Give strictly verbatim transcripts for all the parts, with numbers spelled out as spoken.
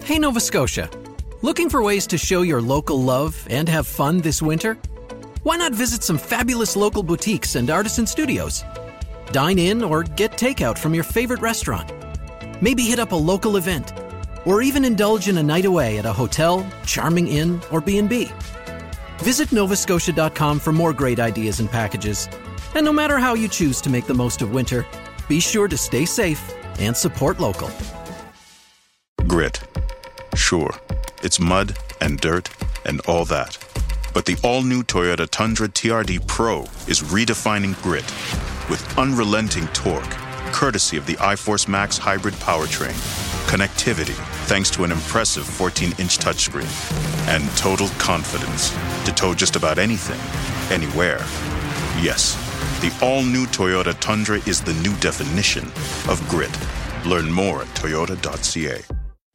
Hey, Nova Scotia. Looking for ways to show your local love and have fun this winter? Why not visit some fabulous local boutiques and artisan studios? Dine in or get takeout from your favorite restaurant. Maybe hit up a local event. Or even indulge in a night away at a hotel, charming inn, or B and B. Visit nova scotia dot com for more great ideas and packages. And no matter how you choose to make the most of winter, be sure to stay safe and support local. Grit. Sure, it's mud and dirt and all that. But the all-new Toyota Tundra T R D Pro is redefining grit with unrelenting torque, courtesy of the iForce Max hybrid powertrain, connectivity thanks to an impressive fourteen-inch touchscreen, and total confidence to tow just about anything, anywhere. Yes, the all-new Toyota Tundra is the new definition of grit. Learn more at toyota dot c a.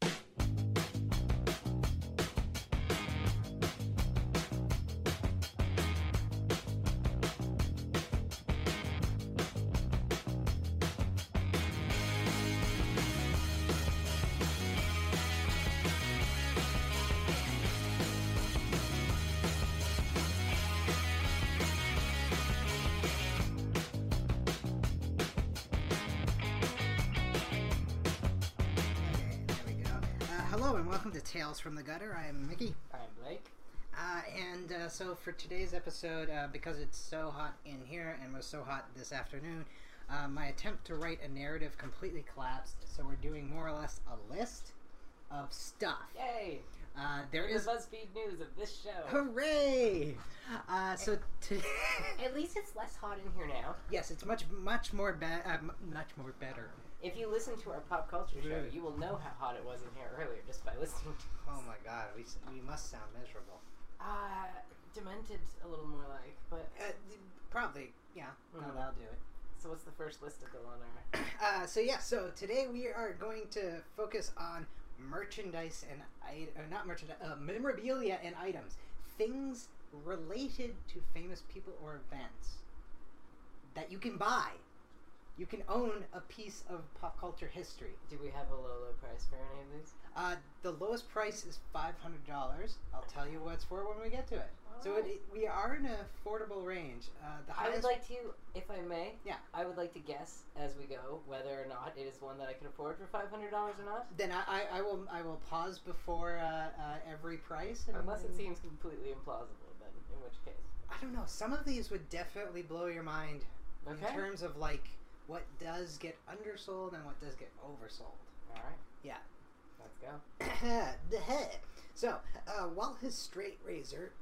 Tales from the Gutter. I'm Mickey. I'm Blake. Uh, and uh, so for today's episode, uh, because it's so hot in here and was so hot this afternoon, uh, my attempt to write a narrative completely collapsed. So we're doing more or less a list of stuff. Yay! Uh, there the is BuzzFeed news of this show. Hooray! Uh, so to at least it's less hot in here now. Yes, it's much much more bad, uh, much more better. If you listen to our pop culture show, you will know how hot it was in here earlier just by listening to us. Oh my god, we, we must sound miserable. Uh, demented a little more like, but... Uh, probably, yeah. Mm-hmm. No, that'll do it. So what's the first list to go on our... Uh, so yeah, so today we are going to focus on merchandise and... Uh, not merchandise, uh, memorabilia and items. Things related to famous people or events that you can buy. You can own a piece of pop culture history. Do we have a low, low price for any of these? Uh, the lowest price is five hundred dollars. I'll tell you what it's for when we get to it. All so right. it, it, we are in an affordable range. Uh, the I would like to, if I may, yeah. I would like to guess as we go whether or not it is one that I can afford for five hundred dollars or not. Then I, I, I will I will pause before uh, uh, every price. And, Unless it seems completely implausible, then in which case. I don't know. Some of these would definitely blow your mind okay. in terms of like what does get undersold and what does get oversold. All right. Yeah. Let's go. So, uh, while his straight razor...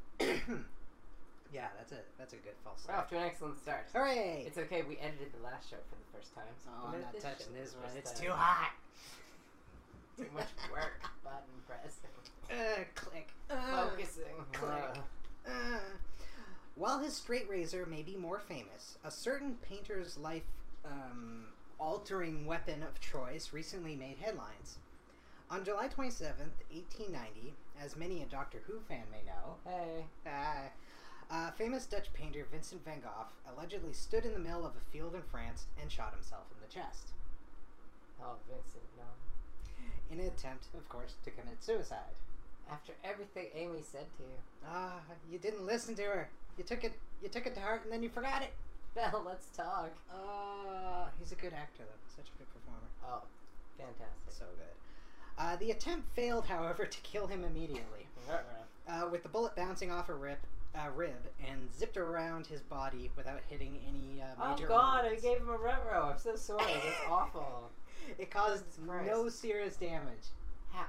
yeah, that's a that's a good false start. We're off to an excellent start. Hooray! It's okay, we edited the last show for the first time. So oh, I'm not touching this one. It's time. too hot. Too much work. Button pressing. Uh, click. Uh, Focusing. Click. Uh. Uh. While his straight razor may be more famous, a certain painter's life... Um, altering weapon of choice recently made headlines. On July twenty-seventh, eighteen ninety, as many a Doctor Who fan may know, hey, uh, uh, famous Dutch painter Vincent van Gogh allegedly stood in the middle of a field in France and shot himself in the chest. Oh, Vincent, no. In an attempt, of course, to commit suicide. After everything Amy said to you. Ah, uh, you didn't listen to her. You took it. You took it to heart, and then you forgot it. Well, let's talk. Uh, he's a good actor, though. Such a good performer. Oh, fantastic. So good. Uh, the attempt failed, however, to kill him immediately. uh, with the bullet bouncing off a rib, uh, rib and zipped around his body without hitting any uh, major Oh, God, organs. I gave him a retro. I'm so sorry. That's awful. It caused no serious damage. How?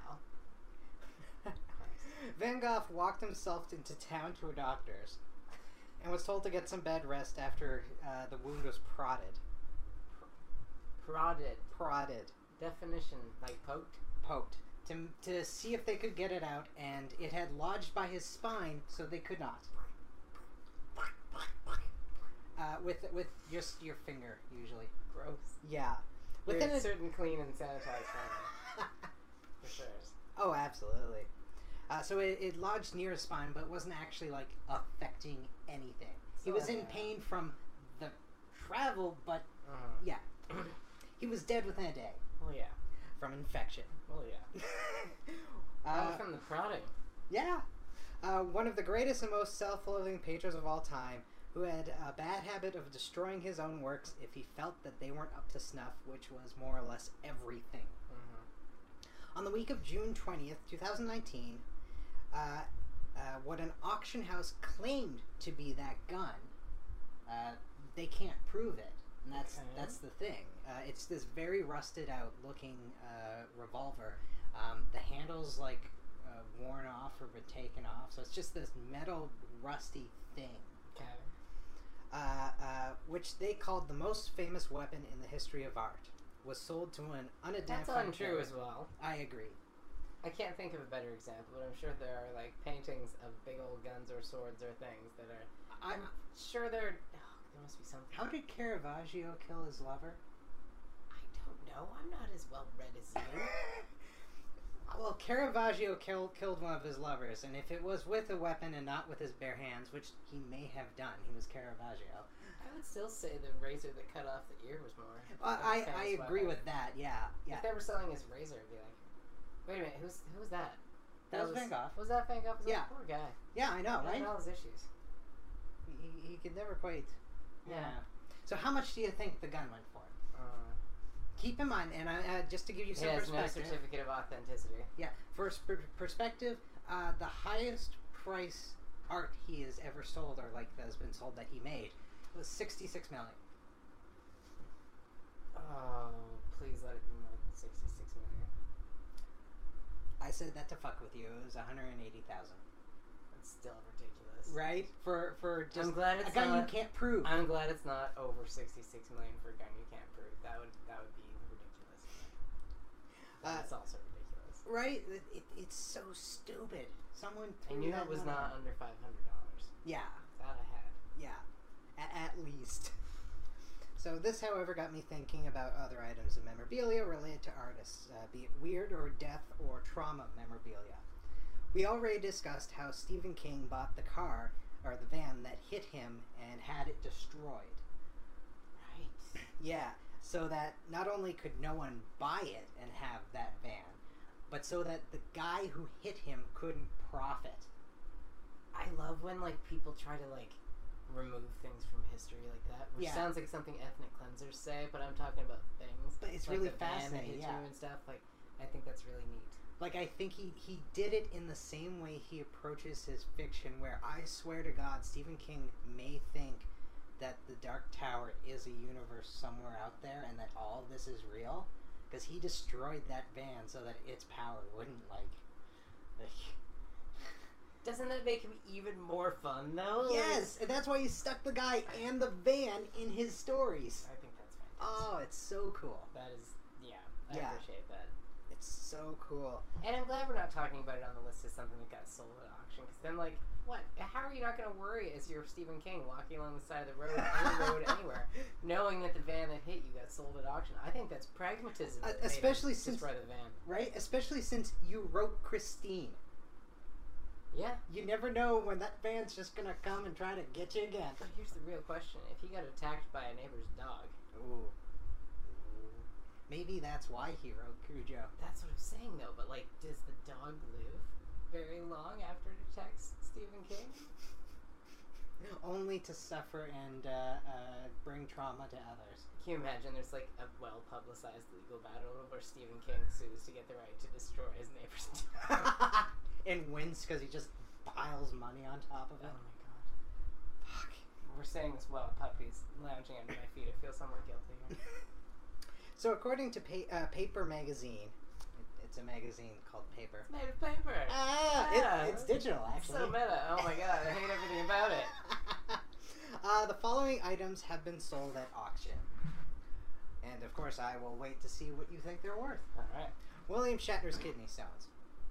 Van Gogh walked himself into town to a doctor's and was told to get some bed rest after uh, the wound was prodded. Prodded. Prodded. Definition, like poked? Poked. To, to see if they could get it out, and it had lodged by his spine, so they could not. Uh, with with just your finger, usually. Gross. Yeah. Within There's a certain clean and sanitized family. For sure. Oh, absolutely. Uh, so it, it lodged near his spine, but wasn't actually, like, affecting anything. So he was in pain from the travel, but, uh-huh. yeah. He was dead within a day. Oh, yeah. From infection. Oh, yeah. Uh, oh, from the prodding. Yeah. Uh, one of the greatest and most self-loathing patrons of all time, who had a bad habit of destroying his own works if he felt that they weren't up to snuff, which was more or less everything. Mm-hmm. On the week of June twentieth, twenty nineteen, uh, uh, what an auction house claimed to be that gun, uh, they can't prove it. And that's Okay. that's the thing. Uh, it's this very rusted out looking uh, revolver. Um, the handle's like uh, worn off or been taken off, so it's just this metal rusty thing. Okay. Uh, uh, which they called the most famous weapon in the history of art. Was sold to an unidentified. That's untrue carrier. as well. I agree. I can't think of a better example, but I'm sure there are like paintings of big old guns or swords or things that are. I'm, I'm sure there. Oh, there must be something. how did Caravaggio kill his lover? I don't know. I'm not as well read as you. Well, Caravaggio killed killed one of his lovers, and if it was with a weapon and not with his bare hands, which he may have done, he was Caravaggio. I would still say the razor that cut off the ear was more. Uh, the I famous I agree weapon. with that. Yeah, yeah. If they were selling his razor, it'd be like, wait a minute, who's who was that? That was Van Gogh. Was that Van Gogh? Was Yeah. that poor guy? Yeah, I know, He right? had all his issues. He, he could never quite. Yeah. So how much do you think the gun went for? Uh, Keep in mind, and I, uh, just to give you he some has no perspective. certificate of authenticity. Yeah, for sp- perspective, uh, the highest price art he has ever sold, or like that has been sold that he made, was sixty-six million. Oh, please let it be more than sixty-six million. I said that to fuck with you. It was one hundred eighty thousand. That's still ridiculous. Right? For for just I'm glad it's a gun not, you can't prove. I'm glad it's not over sixty-six million for a gun you can't prove. That would that would be ridiculous. Uh, That's also ridiculous. Right? It, it, it's so stupid. Someone I threw knew that it was money. not under five hundred dollars. Yeah, That I had. yeah, at, at least. So this, however, got me thinking about other items of memorabilia related to artists, uh, be it weird or death or trauma memorabilia. We already discussed how Stephen King bought the car, or the van, that hit him and had it destroyed. Right. Yeah, so that not only could no one buy it and have that van, but so that the guy who hit him couldn't profit. I love when like people try to like remove things from history like that, which Yeah. sounds like something ethnic cleansers say, but I'm talking about things. But it's like really the van that fascinating, hit yeah. you and stuff. Like, I think that's really neat. Like, I think he, he did it in the same way he approaches his fiction, where I swear to God, Stephen King may think that the Dark Tower is a universe somewhere out there and that all of this is real, because he destroyed that van so that its power wouldn't, like... like Doesn't that make him even more fun, though? yes! And that's why he stuck the guy and the van in his stories. I think that's fantastic. Oh, it's so cool. That is, yeah, I Yeah. appreciate that. It's so cool. And I'm glad we're not talking about it on the list as something that got sold at auction, because then, like, what? How are you not going to worry as you're Stephen King walking along the side of the road, any road, anywhere, knowing that the van that hit you got sold at auction? I think that's pragmatism. Uh, that made him especially since- destroy the van. Right? Especially since you wrote Christine. Yeah. You never know when that van's just gonna come and try to get you again. But here's the real question: if he got attacked by a neighbor's dog, Ooh. Maybe that's why he wrote Cujo. that's what I'm saying, though. But like, does the dog live very long after it attacks Stephen King? Only to suffer and uh, uh, bring trauma to others. Can you imagine? There's like a well-publicized legal battle where Stephen King sues to get the right to destroy his neighbor's dog. And wins because he just piles money on top of Oh it. my god. Fuck. We're saying this while a puppy's lounging under my feet. I feel somewhat guilty here. So according to pa- uh, Paper Magazine, it, it's a magazine called Paper. It's made of paper. Ah, Yeah. it, it's digital actually. So meta. Oh my god, I hate everything about it. uh, the following items have been sold at auction. And of course I will wait to see what you think they're worth. Alright. William Shatner's kidney stones.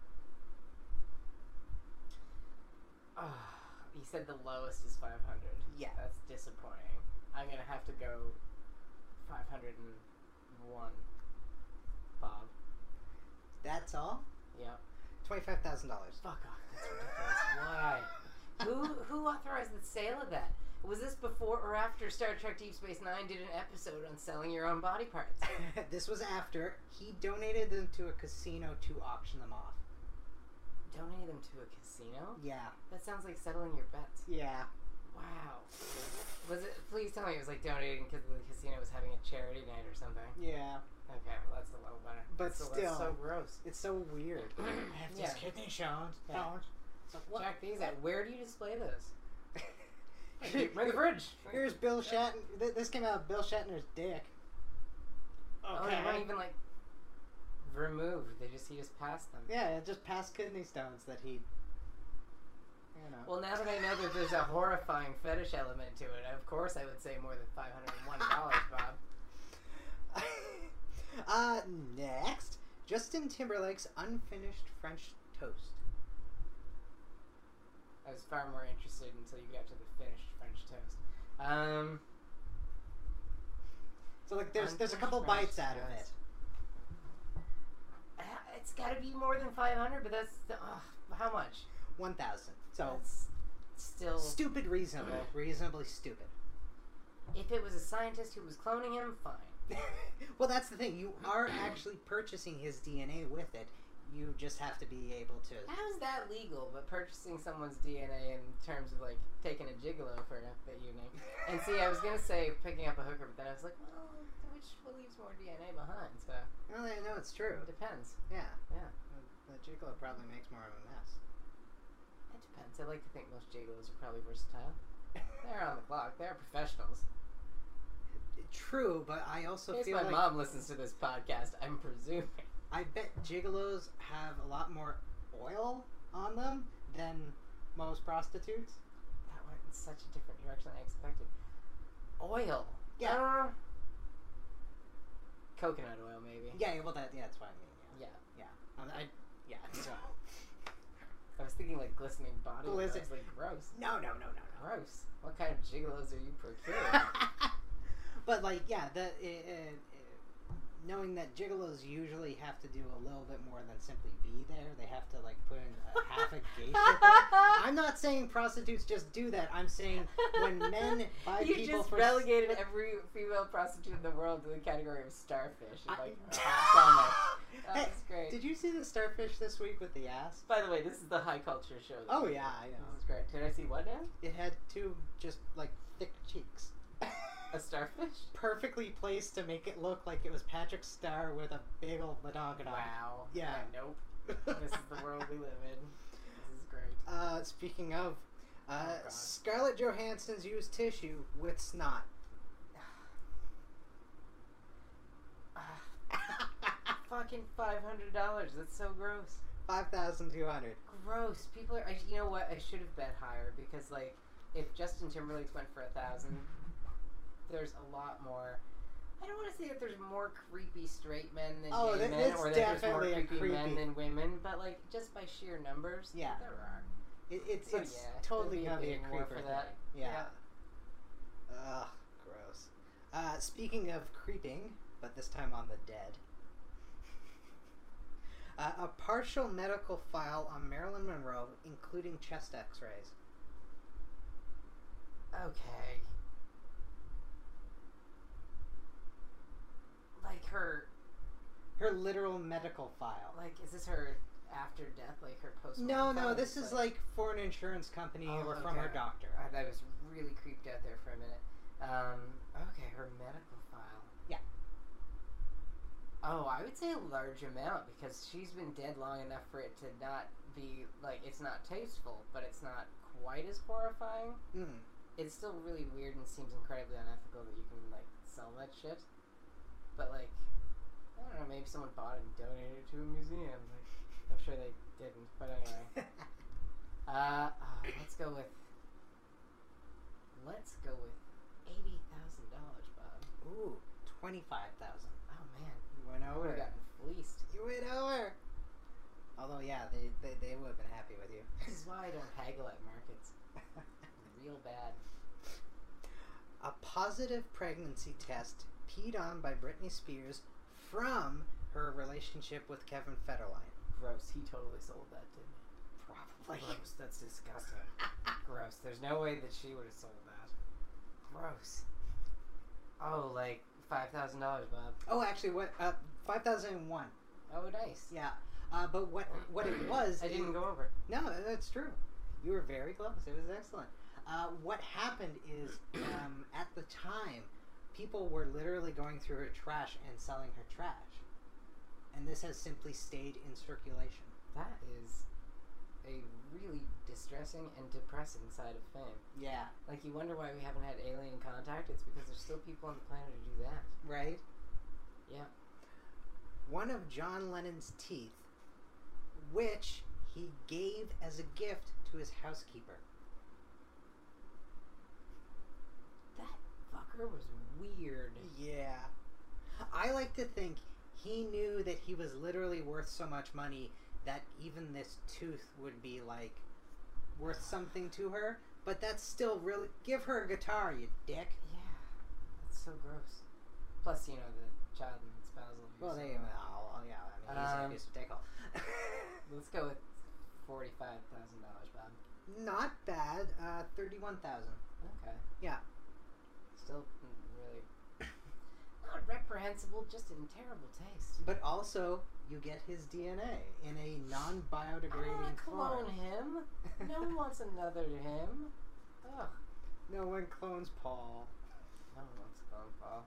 Oh, you said the lowest is five hundred. Yeah. That's disappointing. I'm gonna have to go five hundred one. Bob. That's all? Yep. twenty-five thousand dollars. Fuck off. That's ridiculous. Why? Who who authorized the sale of that? Was this before or after Star Trek Deep Space Nine did an episode on selling your own body parts? This was after he donated them to a casino to auction them off. Donate them to a casino? Yeah. That sounds like settling your bets. Yeah. Wow. Was it? Please tell me it was like donating because the casino was having a charity night or something. Yeah. Okay, well that's a little better. But still, still, that's so gross. It's so weird. I have these Yeah. kidney stones. Yeah. stones. So what? Check these out. Where do you display those? Keep them in the fridge. Here's Bill Shatner. Th- this came out of Bill Shatner's dick. Oh, they weren't even like removed. They just he just passed them. Yeah, it just past kidney stones that he. You know. Well, now that I know that there's a horrifying fetish element to it, of course I would say more than five hundred and one dollars, Bob. uh, next, Justin Timberlake's unfinished French toast. I was far more interested until you got to the finished French toast. Um, so like, there's there's a unfinished couple French bites out of it. toast. Uh, It's got to be more than five hundred, but that's the, uh, how much? One thousand. So That's still stupid, reasonable, reasonably stupid. If it was a scientist who was cloning him, fine. Well, that's the thing. You are actually purchasing his D N A with it. You just have to be able to. How is that legal? But purchasing someone's D N A in terms of like taking a gigolo for the evening. And see, I was gonna say picking up a hooker, but then I was like, well, which leaves more D N A behind? So Well, I know it's true. it depends. Yeah. Yeah, The gigolo probably makes more of a mess. it depends. I like to think most gigolos are probably versatile. They're on the clock. They're professionals. True, but I also In case feel my like mom listens to this podcast, I'm presuming. I bet gigolos have a lot more oil on them than most prostitutes. That went in such a different direction than I expected. Oil. Yeah. Uh, coconut oil, maybe. Yeah, well, that yeah, that's what I mean. Yeah, Yeah. yeah, um, I, yeah. So I was thinking like glistening body oil. I was Glisten- like, gross. no, no, no, no, no. Gross. What kind of gigolos are you procuring? But like, yeah, the uh, uh, knowing that gigolos usually have to do a little bit more than simply be there. They have to like put in a half a geisha. thing. I'm not saying prostitutes just do that. I'm saying when men buy you people just for relegated every female prostitute in the world to the category of starfish. And, I- like, oh, that Hey, was great. Did you see the starfish this week with the ass? By the way, this is the high culture show. that Oh we yeah, do. I know. This is great. Did I see what now? It had two just like thick cheeks. A starfish? Perfectly placed to make it look like it was Patrick Starr with a big old badonkadonk. Wow. Yeah. Nope. This is the world we live in. This is great. Uh, speaking of, uh, Oh, God. Scarlett Johansson's used tissue with snot. Fucking five hundred dollars. That's so gross. Five thousand two hundred. Gross. People are. I, you know what? I should have bet higher because, like, if Justin Timberlake's went for a thousand, there's a lot more. I don't want to say that there's more creepy straight men than Oh, gay that- men, that's or that there's more definitely a creepy, men creepy- than women, but like just by sheer numbers, Yeah. there are. It, it's So, it's yeah, totally there'd gonna be be a a bidding war creeper for that. thing. Yeah. Ugh, gross. Uh, speaking of creeping, but this time on the dead. Uh, a partial medical file on Marilyn Monroe, including chest X-rays. Okay. Like her, Her literal medical file. like is this her after death, like her post? No, no, this is like for an insurance company Oh, or from her okay. doctor. I, I was really creeped out there for a minute. Um, okay, her medical file. Yeah. Oh, I would say a large amount because she's been dead long enough for it to not be like it's not tasteful, but it's not quite as horrifying. Mm. It's still really weird and seems incredibly unethical that you can like sell that shit. But like, I don't know, maybe someone bought it and donated it to a museum. Like, I'm sure they didn't, but anyway. uh, oh, let's go with. Let's go with eighty thousand dollars, Bob. Ooh, twenty-five thousand. Oh man, You went I would over. have gotten fleeced. You went over. Although, yeah, they they, they would have been happy with you. This is why I don't haggle at markets. Real bad. A positive pregnancy test peed on by Britney Spears from her relationship with Kevin Federline. Gross. He totally sold that to me. Probably. Gross. That's disgusting. Gross. There's no way that she would have sold that. Gross. Oh, like five thousand dollars, Bob. Oh, actually, what? Uh, five thousand one. Oh, nice. Yeah. Uh, but what what it was... I didn't is, go over. No, that's true. You were very close. It was excellent. Uh, what happened is, um, at the time, people were literally going through her trash and selling her trash. And this has simply stayed in circulation. That is a really distressing and depressing side of fame. Yeah. Like, you wonder why we haven't had alien contact. It's because there's still people on the planet who do that. Right? Yeah. One of John Lennon's teeth, which he gave as a gift to his housekeeper. That fucker was weird. Yeah. I like to think he knew that he was literally worth so much money that even this tooth would be, like, worth something to her. But that's still really... Give her a guitar, you dick. Yeah. That's so gross. Plus, you know, the child and spousal abuse. Well, they... Well, oh, yeah. I mean, he's Um, an abusive dickle. Let's go with forty-five thousand dollars, Bob. Not bad. Uh, thirty-one thousand dollars. Okay. Yeah. Still really... Not reprehensible, just in terrible taste. But also, you get his D N A in a non-biodegrading I don't form. want to clone him. No one wants another him. Ugh. No one clones Paul. No one wants to clone Paul.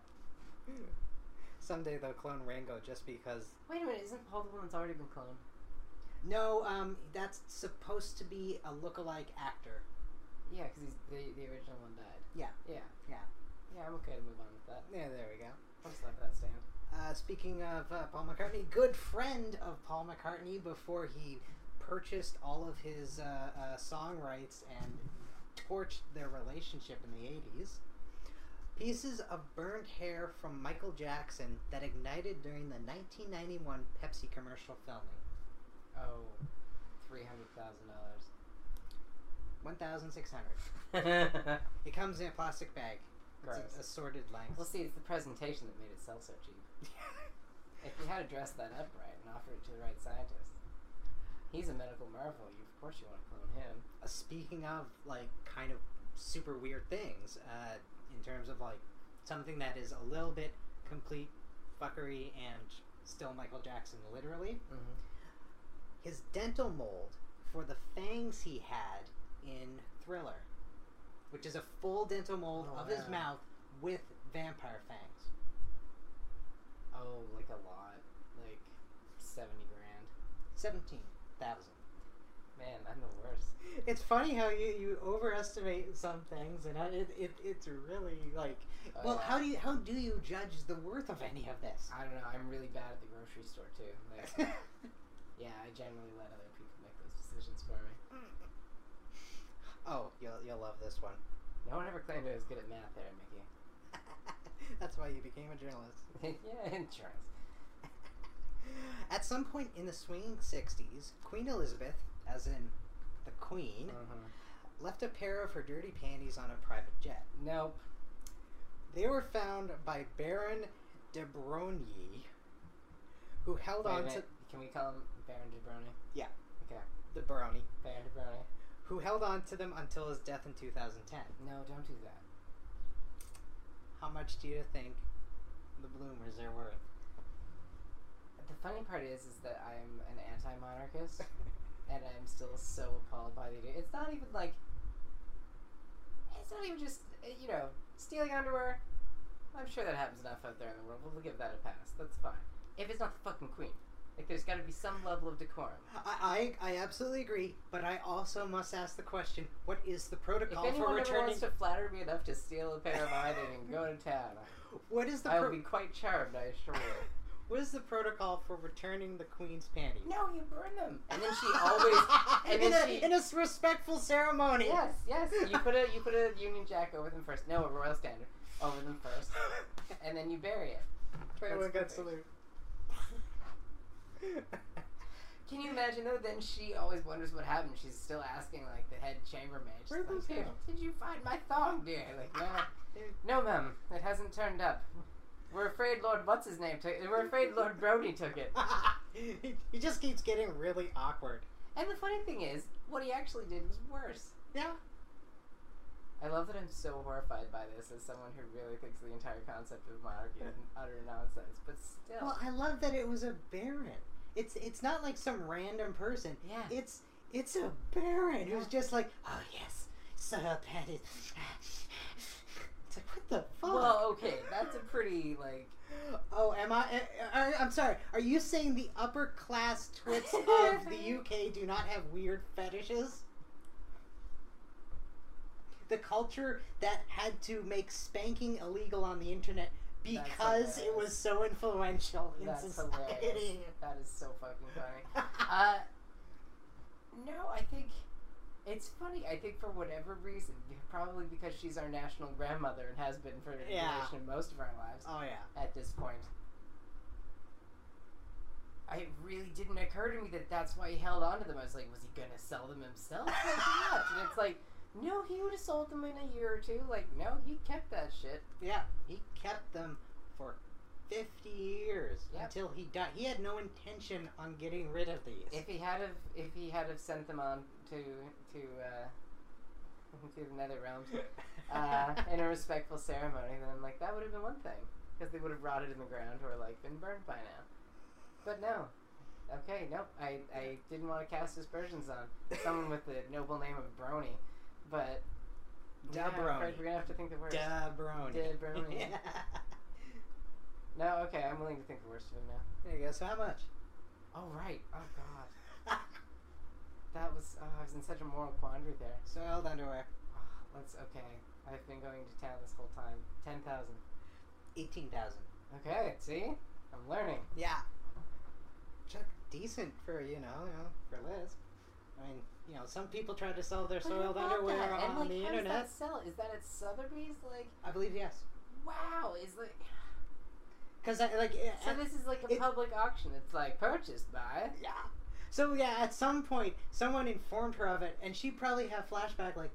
Someday they'll clone Ringo just because... Wait a minute, isn't Paul the one that's already been cloned? No, um, that's supposed to be a look-alike actor. Yeah, because the, the original one died. Yeah. Yeah. Yeah. Yeah, I'm okay to move on with that. Yeah, there we go. I'll just let that stand. Uh, speaking of uh, Paul McCartney, good friend of Paul McCartney before he purchased all of his uh, uh, song rights and torched their relationship in the eighties. Pieces of burnt hair from Michael Jackson that ignited during the nineteen ninety-one Pepsi commercial filming. Oh, three hundred thousand dollars. one thousand six hundred dollars. It comes in a plastic bag. It's Gross. a assorted length. Well, see, it's the presentation that made it sell so cheap. If you had to dress that up right and offer it to the right scientist, he's a medical marvel. You, of course, you want to clone him. Uh, speaking of, like, kind of super weird things, uh, in terms of, like, something that is a little bit complete fuckery and still Michael Jackson, literally, Mm-hmm. his dental mold for the fangs he had in Thriller, which is a full dental mold Oh, of his wow. mouth with vampire fangs. Oh, like a lot. Like seventy grand. seventeen thousand. Man, I'm the worst. It's funny how you, you overestimate some things, and it, it it's really like, Oh, well, yeah. how do you how do you judge the worth of any of this? I don't know. I'm really bad at the grocery store too. Like, yeah, I generally let other people make those decisions for me. Oh, you'll you'll love this one. No one ever claimed I was good at math there, Mickey. That's why you became a journalist. Yeah, insurance. At some point in the swinging sixties, Queen Elizabeth, as in the Queen, Uh-huh. left a pair of her dirty panties on a private jet. Nope. They were found by Baron de Broglie, who held Wait a on to minute. Can we call him Baron de Broglie? yeah, Okay. the Baroni, Baron de Broglie. who held on to them until his death in two thousand ten. No, don't do that. How much do you think the bloomers are worth? The funny part is, is that I'm an anti-monarchist, and I'm still so appalled by the idea. It's not even like, it's not even just, uh, you know, stealing underwear. I'm sure that happens enough out there in the world. We'll give that a pass. That's fine. If it's not the fucking queen. Like, there's got to be some level of decorum. I, I I absolutely agree, but I also must ask the question: what is the If protocol for anyone ever returning? wants to flatter me enough to steal a pair of mine and go to town, What is the I pro- will be quite charmed, I assure you. what is the protocol for returning the Queen's panties? No, you burn them. And then she always, and in, then a, she, in a respectful ceremony. yes, yes, you put a you put a Union Jack over them first. No, a Royal Standard over them first, and then you bury it. Twenty-one gun That's salute. Can you imagine though? Then she always wonders what happened. She's still asking like the head chambermaid. She's Where'd like, those "Did- go?" Did you find my thong, dear? Like, no, no, ma'am, it hasn't turned up. We're afraid Lord what's his name took. We're afraid Lord Brody took it. he, he just keeps getting really awkward. And the funny thing is, what he actually did was worse. Yeah. I love that I'm so horrified by this as someone who really thinks the entire concept of monarchy is utter nonsense. But still, Well, I love that it was a baron. It's it's not like some random person. Yeah. It's it's a baron who's just like, oh yes, Sir Pettis. It's like, what the fuck? Well, okay, that's a pretty, like... Oh, am I, I... I'm sorry, are you saying the upper class twits of the U K do not have weird fetishes? The culture that had to make spanking illegal on the internet because it was so influential in That's society. hilarious. That is so fucking funny. uh, no, I think it's funny. I think for whatever reason, probably because she's our national grandmother and has been for the Yeah. duration of most of our lives. Oh yeah. At this point, it really didn't occur to me that that's why he held on to them. I was like, was he gonna sell them himself? Like what? And it's like, no, he would have sold them in a year or two. Like, no, he kept that shit. Yeah, he kept them for fifty years Yep. until he died. He had no intention on getting rid of these. If he had have, if he had have sent them on to to uh, to the nether realms uh, in a respectful ceremony, then like that would have been one thing, because they would have rotted in the ground or like been burned by now. But no. Okay, nope. I, I didn't want to cast aspersions on someone with the noble name of Brony, but Da yeah, I'm Brony. afraid we're gonna have to think the worst. Da Brony. Da Brony. No, okay, I'm willing to think the worst of him now. There you go. So how much? Oh right. Oh god. That was. Oh, I was in such a moral quandary there. Soiled underwear. Oh, let's. Okay. I've been going to town this whole time. Ten thousand. Eighteen thousand. Okay. See, I'm learning. Yeah. Chuck, decent for you know, you know, for Liz. I mean, you know, some people try to sell their But soiled how about underwear that? on and, like, the how internet. Does that sell? Is that at Sotheby's? Like, I believe yes. wow. Is like. Because I like. So at- this is like a it- public auction. It's like purchased by. Yeah. So yeah, at some point, someone informed her of it, and she probably had a flashback like,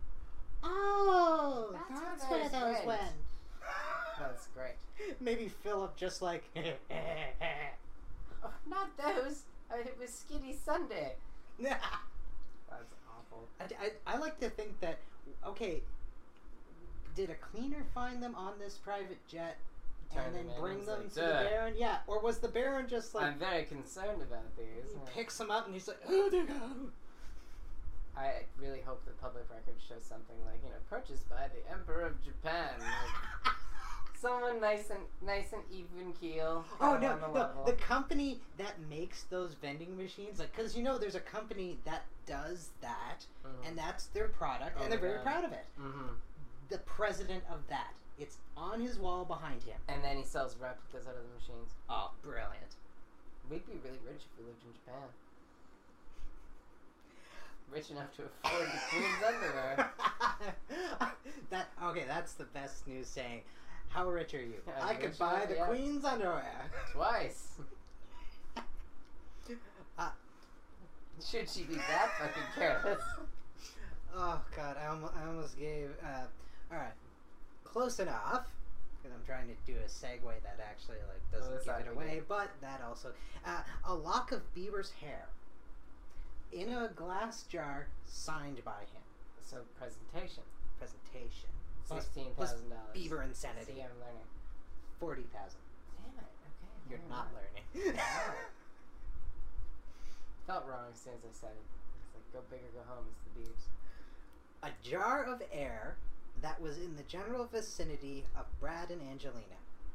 "Oh, That's that's, where where those those went." went." That's great. Maybe Philip just like, Oh, not those. Uh, It was Skinny Sunday. That's awful. I, I, I like to think that, okay, did a cleaner find them on this private jet Turn and then them in, bring it's them like, to the "Duh." Baron? Yeah, or was the Baron just like, I'm very concerned about these. he picks them up and he's like, oh, there you go. I really hope the public record shows something like, you know, purchased by the Emperor of Japan. Like, someone nice and nice and even keel. Oh kinda no, on the no! level. The company that makes those vending machines, like, because you know, there's a company that does that, Mhm. and that's their product, Oh and they're my very God. proud of it. Mm-hmm. The president of that, it's on his wall behind him. And then he sells replicas out of the machines. Oh, brilliant! We'd be really rich if we lived in Japan. Rich enough to afford the Queen's underwear. That okay? That's the best news saying. How rich are you? Yeah, I could rich buy enough, the yeah. Queen's underwear. Twice. Uh, Should she be that fucking careless? Oh god, I almost, I almost gave. Uh, all right, close enough. Because I'm trying to do a segue that actually like doesn't that's give not it good. away, but that also uh, a lock of Bieber's hair in a glass jar signed by him. So presentation. Presentation. Plus- Sixteen plus thousand dollars. Bieber insanity. See, I'm learning. Forty thousand. Damn it. Okay. You're fair not enough. learning. Wow. Felt wrong as soon as I said it. It's like go big or go home. It's the Biebs. A jar of air that was in the general vicinity of Brad and Angelina.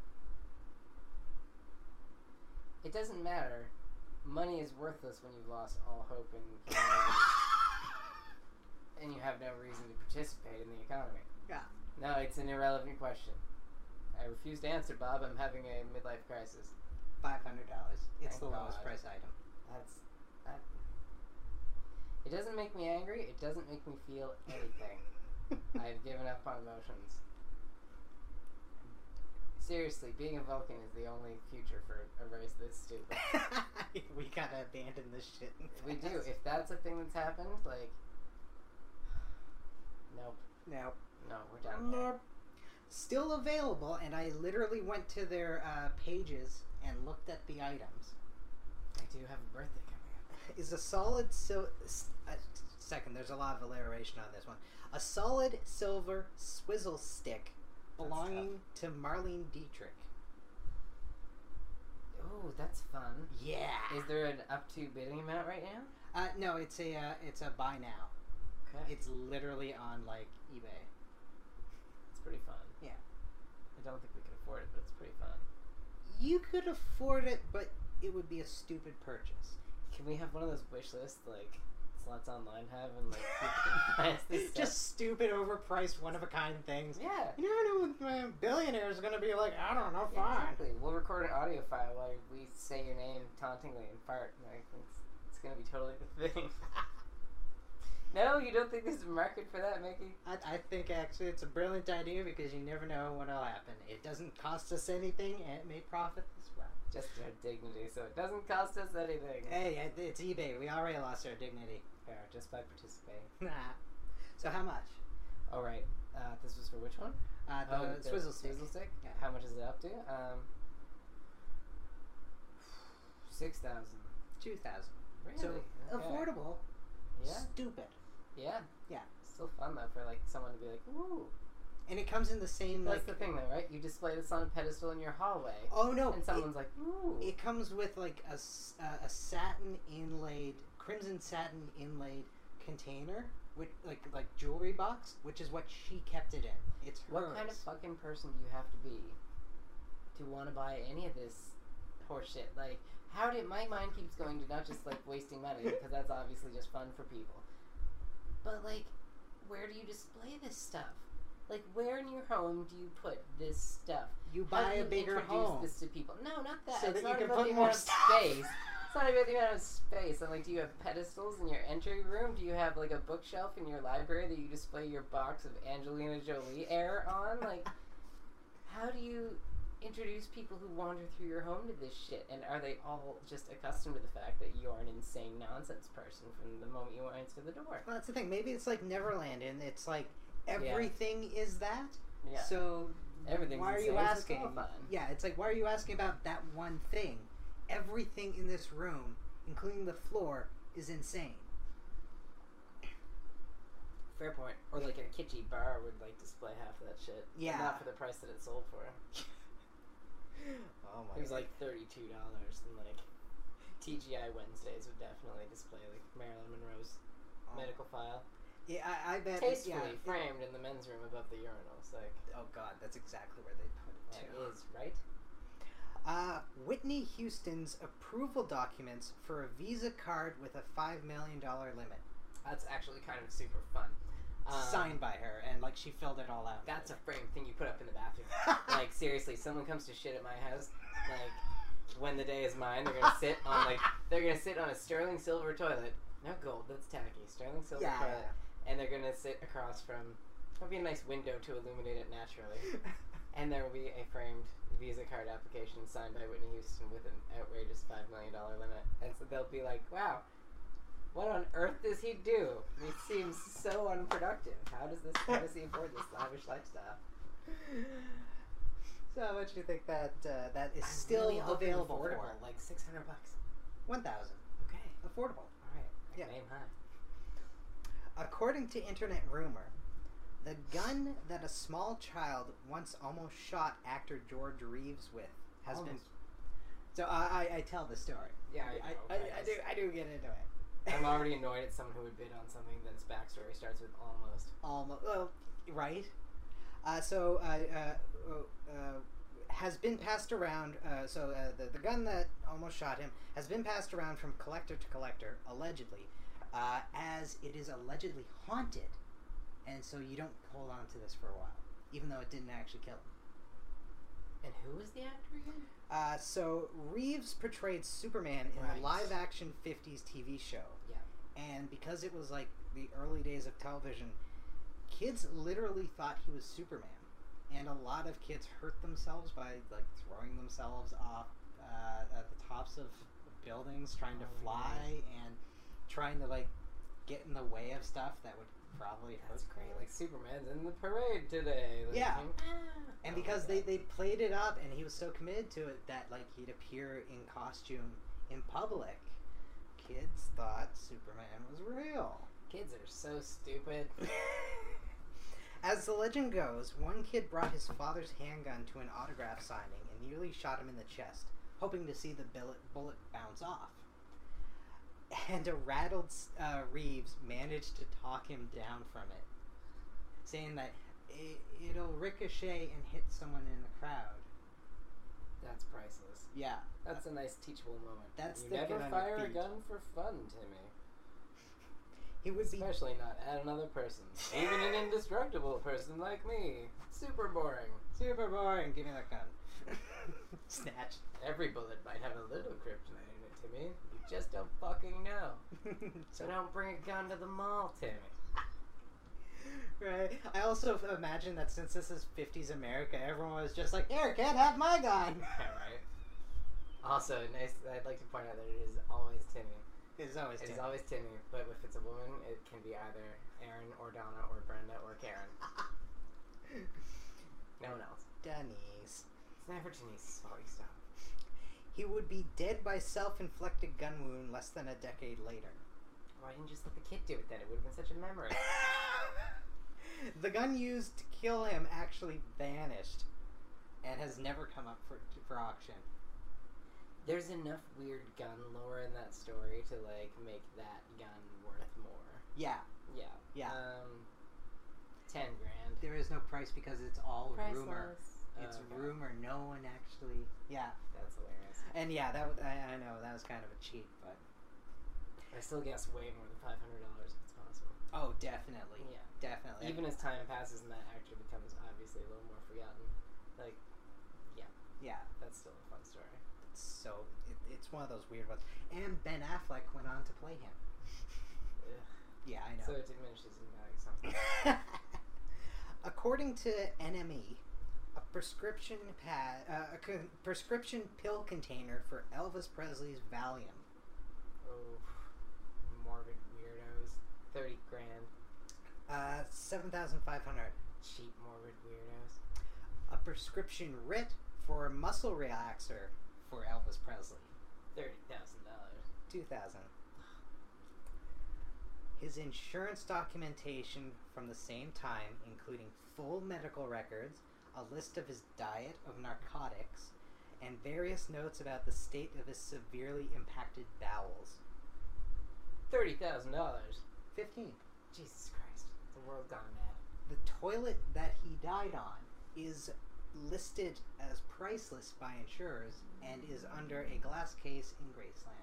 It doesn't matter. Money is worthless when you've lost all hope in humanity, and you have no reason to participate in the economy. Yeah. No, it's an irrelevant question. I refuse to answer, Bob. I'm having a midlife crisis. Five hundred dollars. It's Thank the lowest God. price item. That's that. It doesn't make me angry. It doesn't make me feel anything. I've given up on emotions. Seriously, being a Vulcan is the only future for a race this stupid. We gotta abandon this shit. We do. If that's a thing that's happened, like, nope, No. no, we're done. here. Nope. Still available, and I literally went to their uh, pages and looked at the items. I do have a birthday coming up. Is a solid sil- s- uh, second. There's a lot of alliteration on this one. A solid silver swizzle stick That's belonging to Marlene Dietrich. Oh, that's fun. Yeah. Is there an up to bidding amount right now? Uh, no, it's a uh, it's a buy now. Okay. It's literally on like eBay. It's pretty fun. Yeah. I don't think we can afford it, but it's pretty fun. You could afford it, but it would be a stupid purchase. Can we have one of those wish lists like Slots Online have and like people can buy us this stuff? Just stupid, overpriced, one of a kind things. Yeah. You never know when a billionaire is gonna be like, I don't know, Yeah, fine. exactly. We'll record an audio file while we say your name tauntingly and fart. Like it's, it's gonna be totally the thing. No, you don't think there's a market for that, Mickey? I, I think actually it's a brilliant idea because you never know what'll happen. It doesn't cost us anything, and it may profit as well. Just our dignity, so it doesn't cost us anything. Hey, it's eBay. We already lost our dignity. Fair, just by participating. Nah. So how much? All right. Uh, this was for which one? Uh, the, oh, swizzle stick. Swizzle stick. Yeah. How much is it up to? Um, six thousand. Two thousand. Really? So Okay. affordable. Yeah. Stupid. Yeah. Yeah. Still fun though for like someone to be like, ooh. And it comes in the same That's like. the thing though, right? You display this on a pedestal in your hallway, Oh no! and someone's like, ooh. It, it comes with like a, s- uh, a satin inlaid, crimson satin inlaid container with like like jewelry box, which is what she kept it in. It's hers. What kind of fucking person do you have to be to want to buy any of this horseshit? Like, how did my mind keeps going to not just like wasting money because that's obviously just fun for people, but like, where do you display this stuff? Like, where in your home do you put this stuff? You How buy do a you bigger introduce home. this to people? No, not that. So it's that you not can about put the more amount of stuff. space. It's not about the amount of space. I'm like, do you have pedestals in your entry room? Do you have like a bookshelf in your library that you display your box of Angelina Jolie air on? Like, how do you introduce people who wander through your home to this shit? And are they all just accustomed to the fact that you are an insane nonsense person from the moment you enter the door? Well, that's the thing. Maybe it's like Neverland, and it's like everything is that. Yeah. So Everything's why are you insane, so it's asking? all fun. Yeah, it's like why are you asking about that one thing? Everything in this room, including the floor, is insane. Fair point. Or like a kitschy bar would like display half of that shit. But Yeah. not for the price that it sold for. Oh my! It was like thirty-two dollars, and like T G I Wednesdays would definitely display like Marilyn Monroe's Oh. medical file, Yeah, I, I bet. tastefully yeah, it- framed in the men's room above the urinals. Like oh God, that's exactly where they put it that too. is right. Uh, Whitney Houston's approval documents for a Visa card with a five million dollar limit, That's actually kind of super fun. Um, signed by her, and like she filled it all out. That's a framed thing you put up in the bathroom. Like seriously, someone comes to shit at my house, like when the day is mine, they're gonna sit on like they're gonna sit on a sterling silver toilet. No gold, that's tacky. Sterling silver Yeah, toilet, yeah. and they're gonna sit across from. There'll be a nice window to illuminate it naturally, and there will be a framed Visa card application signed by Whitney Houston with an outrageous five million dollar limit, and so they'll be like, "Wow, what on earth does he do? He seems so unproductive. How does this? How does he afford this lavish lifestyle?" So how much do you think that uh, that is I'm still really hoping available affordable, for? like six hundred bucks. One thousand. Okay, Affordable. all right. I Yeah. can aim high. According to internet rumor, the gun that a small child once almost shot actor George Reeves with has been. Almost. So I, I, I tell the story. Yeah, I, I know, I, okay, I, I do I do get into it. I'm already annoyed at someone who would bid on something that its backstory starts with almost. Almost. Well, right. Uh, so uh, uh, uh, has been passed around. Uh, so uh, the the gun that almost shot him has been passed around from collector to collector, allegedly, uh, as it is allegedly haunted, and so you don't hold on to this for a while, even though it didn't actually kill him. And who was the actor again? Uh, so Reeves portrayed Superman in Right. a live-action fifties T V show. Yeah. And because it was like the early days of television, kids literally thought he was Superman. And a lot of kids hurt themselves by like throwing themselves off uh, at the tops of buildings, trying to Oh, fly, nice. and trying to like get in the way of stuff that would probably hurt. That's great. them. Like Superman's in the parade today. Like, Yeah. ah. And Oh my because they, God. they played it up, and he was so committed to it that like he'd appear in costume in public, kids thought Superman was real. Kids are so stupid. As the legend goes, one kid brought his father's handgun to an autograph signing and nearly shot him in the chest, hoping to see the bullet, bullet bounce off. And a rattled uh, Reeves managed to talk him down from it, saying that it, it'll ricochet and hit someone in the crowd. That's priceless. Yeah. That's a nice teachable moment. That's you thinking never on fire your a feet. gun for fun, Timmy. He would be Especially not at another person. Even an indestructible person like me. Super boring. super boring. Give me that gun. Snatch. Every bullet might have a little kryptonite in it, Timmy. You just don't fucking know. So don't bring a gun to the mall, Timmy. Right. I also f- imagine that since this is fifties America, everyone was just like, "Here, kid, have my gun." Yeah, right. Also, nice. I'd like to point out that it is always Timmy. It's always It is Tim. always Timmy, but if it's a woman, it can be either Aaron or Donna or Brenda or Karen. No one else. Denise. It's never Denise. Sorry, stop. He would be dead by self-inflicted gun wound less than a decade later. Why didn't you just let the kid do it then? It would have been such a memory. The gun used to kill him actually vanished and has never come up for for auction. There's enough weird gun lore in that story to like make that gun worth more. Yeah, Yeah. yeah. Um, ten grand. There is no price because it's all rumor. Priceless. It's Oh, okay. rumor. No one actually. Yeah, That's hilarious. and yeah, that w- I, I know that was kind of a cheat, but I still guess way more than five hundred dollars if it's possible. oh, definitely, Yeah. definitely. Even as time passes and that actor becomes obviously a little more forgotten, like, yeah, yeah, that's still a fun story. it's so it, it's one of those weird ones. And Ben Affleck went on to play him. Ugh. Yeah, I know. So it diminishes in value somehow. According to N M E, a prescription pad, uh, a con- prescription pill container for Elvis Presley's Valium, Oh, morbid weirdos. Thirty grand. uh, seven thousand five hundred. Cheap morbid weirdos. A prescription writ for a muscle relaxer for Elvis Presley, Thirty thousand dollars. two thousand. His insurance documentation from the same time, including full medical records, a list of his diet of narcotics, and various notes about the state of his severely impacted bowels. Thirty thousand dollars. fifteen. Jesus Christ. The world gone mad. The toilet that he died on is listed as priceless by insurers and is under a glass case in Graceland.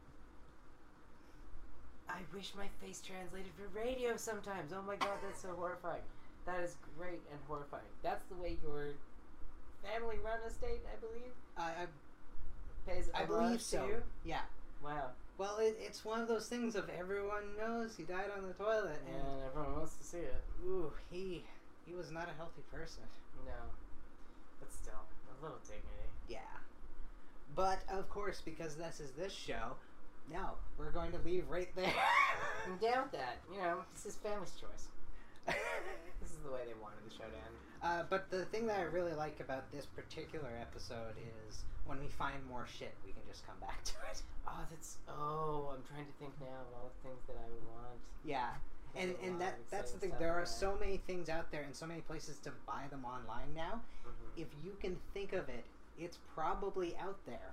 I wish my face translated for radio sometimes. Oh my god, that's so horrifying. That is great and horrifying. That's the way your family run estate, I believe, I, pays I, I homage believe to so. you? Yeah. Wow. Well, it, it's one of those things of everyone knows he died on the toilet, and And everyone wants to see it. ooh, he he was not a healthy person. No. But still, a little dignity. Yeah. But of course, because this is this show, no, we're going to leave right there. I'm down with that. You know, this is family's choice. This is the way they wanted the show to end. Uh, but the thing that I really like about this particular episode is when we find more shit, we can just come back to it. Oh, that's... Oh, I'm trying to think now of all the things that I would want. Yeah. And There's a and lot that of that's the exciting thing. stuff There in are so many things out there and so many places to buy them online now. Mm-hmm. If you can think of it, it's probably out there.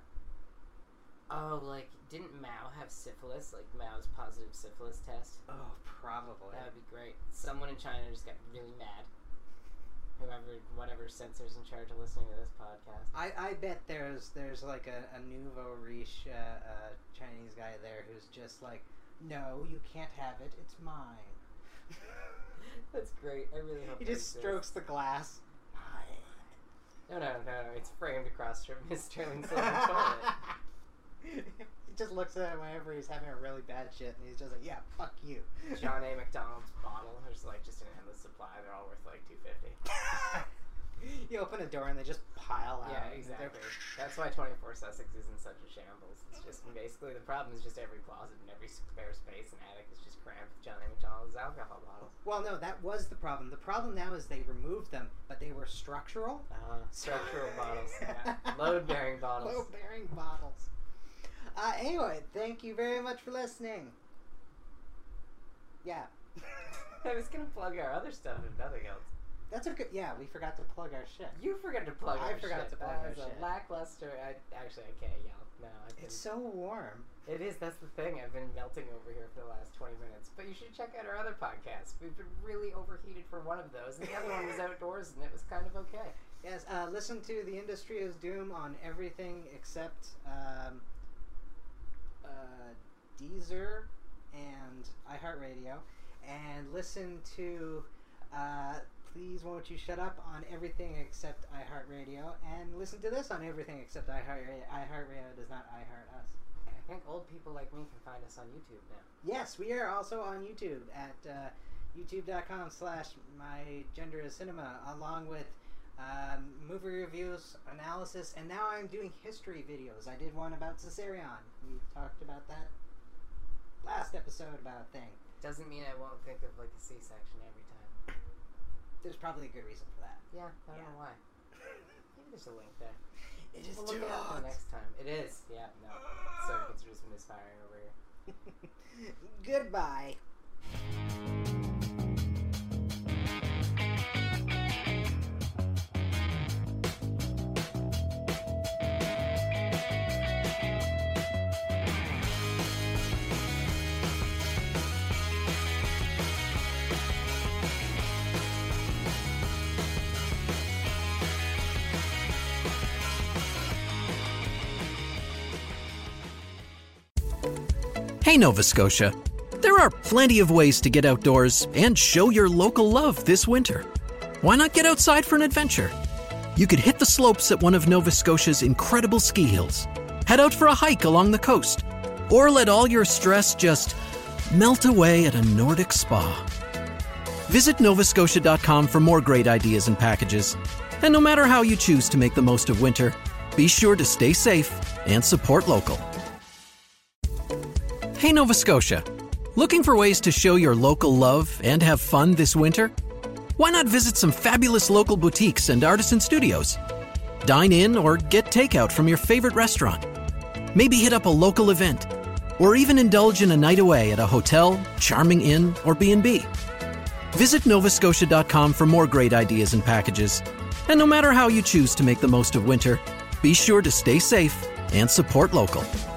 Oh, like, didn't Mao have syphilis? Like, Mao's positive syphilis test? Oh, probably. That would be great. Someone in China just got really mad. Whoever, whatever censor's in charge of listening to this podcast. I, I bet there's there's like a, a nouveau riche uh, uh, Chinese guy there who's just like, no, you can't have it. It's mine. That's great. I really hope He that just exists. strokes the glass. No, no, no. It's framed across his sterling silver toilet. He just looks at it whenever he's having a really bad shit, and he's just like, "Yeah, fuck you." John A. McDonald's bottle. There's like just an endless supply. They're all worth like two fifty. You open a door and they just pile out. Yeah, and they're- exactly. That's why twenty-four Sussex is in such a shambles. It's just basically the problem is just every closet and every spare space and attic is just crammed with John A. McDonald's alcohol bottles. Well, no, that was the problem. The problem now is they removed them, but they were structural. Uh, structural bottles. Yeah. Load-bearing bottles. Load-bearing bottles. Uh, anyway, thank you very much for listening. Yeah. I was gonna plug our other stuff if nothing else. That's a good. Yeah, we forgot to plug our shit. You forgot to plug I our forgot shit. to plug that our was shit. a lackluster. I, actually, I can't yell. No, I've been, It's so warm. It is. That's the thing. I've been melting over here for the last twenty minutes. But you should check out our other podcast. We've been really overheated for one of those, and the other one was outdoors, and it was kind of okay. Yes, uh, listen to The Industry is Doom on everything except um, uh, Deezer and iHeartRadio, and listen to uh, Please Won't You Shut Up on everything except iHeartRadio, and listen to this on everything except iHeartRadio. iHeartRadio does not iHeart us. I think old people like me can find us on YouTube now. Yes, we are also on YouTube at uh, youtube.com slash my gender is cinema, along with um, movie reviews, analysis, and now I'm doing history videos. I did one about Caesarion. We talked about that last episode about a thing. Doesn't mean I won't think of like a C-section every time. There's probably a good reason for that. Yeah, I don't Yeah. know why. Maybe there's a link there. It is We'll too look it up hot. for next time. It is. Yeah, no. Circuits are just misfiring over here. Goodbye. Hey Nova Scotia, there are plenty of ways to get outdoors and show your local love this winter. Why not get outside for an adventure? You could hit the slopes at one of Nova Scotia's incredible ski hills, head out for a hike along the coast, or let all your stress just melt away at a Nordic spa. Visit nova scotia dot com for more great ideas and packages. And no matter how you choose to make the most of winter, be sure to stay safe and support local. Hey Nova Scotia, looking for ways to show your local love and have fun this winter? Why not visit some fabulous local boutiques and artisan studios? Dine in or get takeout from your favorite restaurant. Maybe hit up a local event, or even indulge in a night away at a hotel, charming inn, or B and B. Visit nova scotia dot com for more great ideas and packages. And no matter how you choose to make the most of winter, be sure to stay safe and support local.